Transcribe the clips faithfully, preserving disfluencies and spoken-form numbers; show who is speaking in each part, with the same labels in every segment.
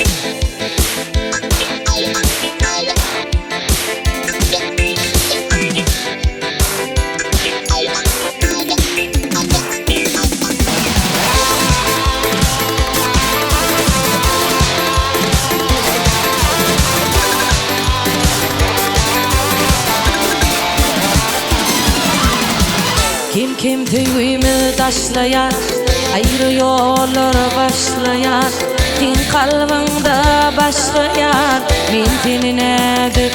Speaker 1: Kim kim tüyümü taşlayar, ayrı yollar başlayar. Din kalbinde başlayar, min tenine dip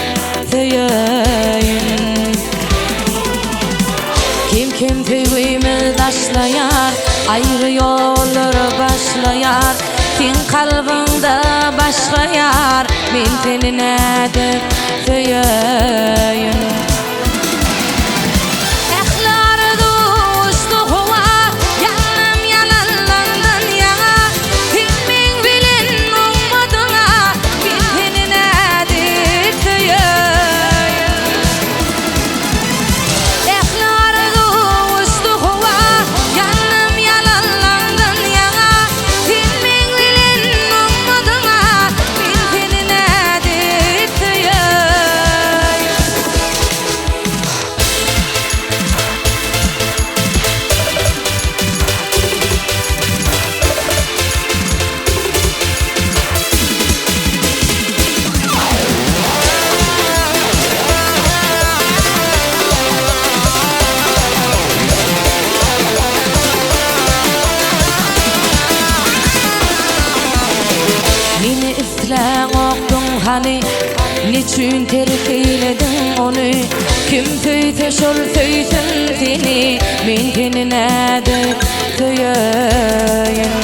Speaker 1: tüyün. Kim kim tüyümü taşlayar, ayrı yollar başlayar. Din kalbinde başlayar, min tenine dip tüyün. Hani niçin terk eyledin onu? Kim tüyte şol tüysün seni, min tenine de tüyün.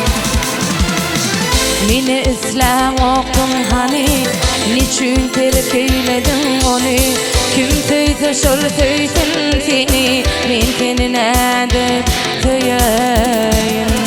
Speaker 1: Mini islam oktun hani, niçin terk eyledin onu? Kim tüyte şol tüysün seni, min tenine de tüyün.